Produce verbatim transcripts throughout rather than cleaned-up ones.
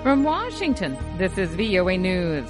From Washington, this is V O A News.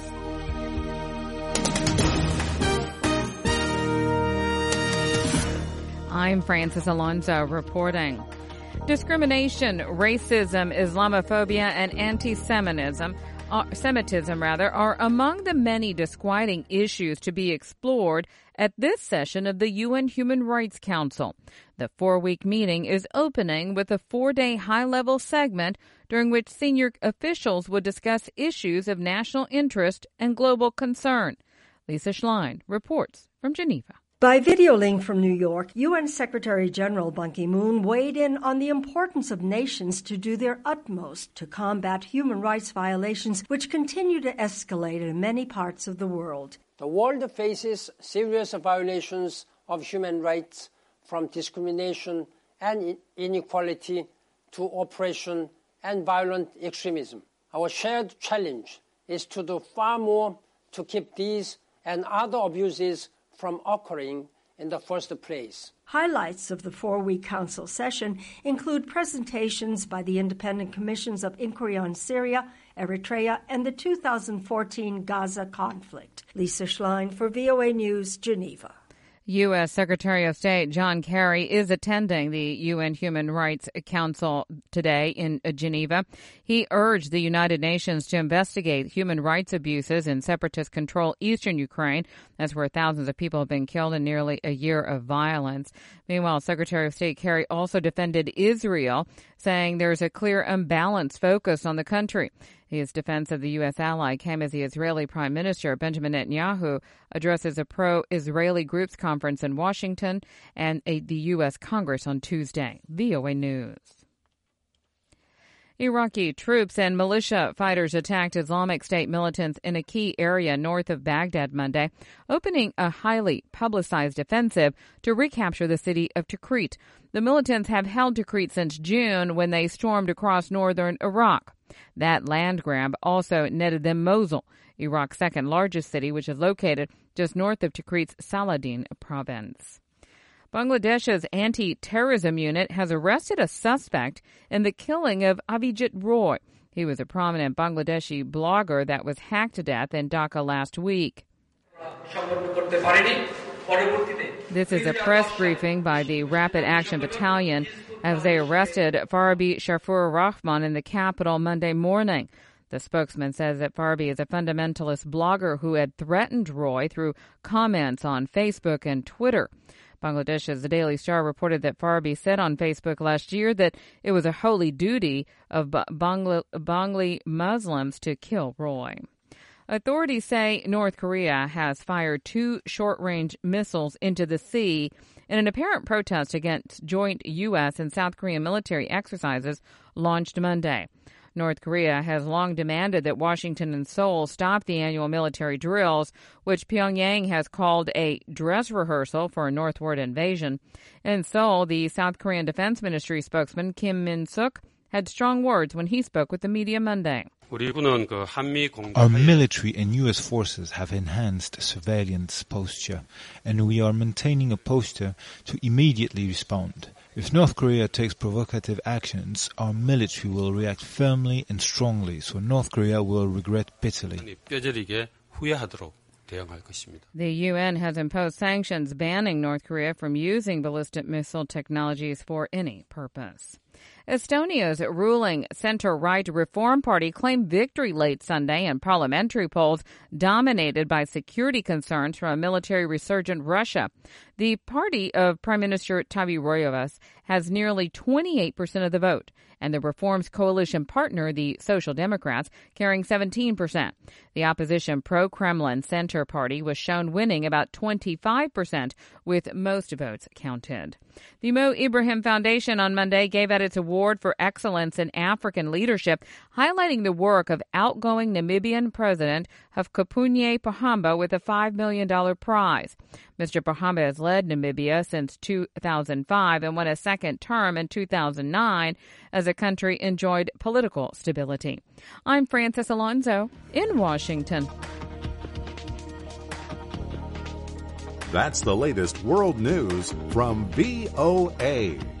I'm Francis Alonso reporting. Discrimination, racism, Islamophobia, and anti-Semitism uh, Semitism rather, are among the many disquieting issues to be explored at this session of the U N Human Rights Council. The four-week meeting is opening with a four-day high-level segment during which senior officials will discuss issues of national interest and global concern. Lisa Schlein reports from Geneva. By video link from New York, U N Secretary General Ban Ki-moon weighed in on the importance of nations to do their utmost to combat human rights violations which continue to escalate in many parts of the world. The world faces serious violations of human rights, from discrimination and inequality to oppression and violent extremism. Our shared challenge is to do far more to keep these and other abuses from occurring in the first place. Highlights of the four-week council session include presentations by the Independent Commissions of Inquiry on Syria, Eritrea, and the two thousand fourteen Gaza conflict. Lisa Schlein for V O A News, Geneva. U S. Secretary of State John Kerry is attending the U N Human Rights Council today in Geneva. He urged the United Nations to investigate human rights abuses in separatist-controlled eastern Ukraine. That's where thousands of people have been killed in nearly a year of violence. Meanwhile, Secretary of State Kerry also defended Israel, saying there's a clear unbalanced focus on the country. His defense of the U S ally came as the Israeli Prime Minister Benjamin Netanyahu addresses a pro-Israeli groups conference in Washington and a, the U S Congress on Tuesday. V O A News. Iraqi troops and militia fighters attacked Islamic State militants in a key area north of Baghdad Monday, opening a highly publicized offensive to recapture the city of Tikrit. The militants have held Tikrit since June when they stormed across northern Iraq. That land grab also netted them Mosul, Iraq's second largest city, which is located just north of Tikrit's Saladin province. Bangladesh's anti-terrorism unit has arrested a suspect in the killing of Avijit Roy. He was a prominent Bangladeshi blogger that was hacked to death in Dhaka last week. This is a press briefing by the Rapid Action Battalion as they arrested Farabi Shafur Rahman in the capital Monday morning. The spokesman says that Farabi is a fundamentalist blogger who had threatened Roy through comments on Facebook and Twitter. Bangladesh's The Daily Star reported that Farabi said on Facebook last year that it was a holy duty of Bangla, Bangli Muslims to kill Roy. Authorities say North Korea has fired two short-range missiles into the sea in an apparent protest against joint U S and South Korean military exercises launched Monday. North Korea has long demanded that Washington and Seoul stop the annual military drills, which Pyongyang has called a dress rehearsal for a northward invasion. In Seoul, the South Korean Defense Ministry spokesman Kim Min-suk had strong words when he spoke with the media Monday. Our military and U S forces have enhanced surveillance posture, and we are maintaining a posture to immediately respond. If North Korea takes provocative actions, our military will react firmly and strongly, so North Korea will regret bitterly. The U N has imposed sanctions banning North Korea from using ballistic missile technologies for any purpose. Estonia's ruling center-right Reform Party claimed victory late Sunday in parliamentary polls dominated by security concerns from a military resurgent Russia. The party of Prime Minister Taavi Rõivas has nearly twenty-eight percent of the vote, and the Reform's coalition partner, the Social Democrats, carrying seventeen percent. The opposition pro-Kremlin Center Party was shown winning about twenty-five percent, with most votes counted. The Mo Ibrahim Foundation on Monday gave out its award for excellence in African leadership, highlighting the work of outgoing Namibian President Hifikepunye Pohamba with a five million dollars prize. Mister Pohamba has led Namibia since two thousand five and won a second term in two thousand nine as the country enjoyed political stability. I'm Francis Alonso in Washington. That's the latest world news from V O A.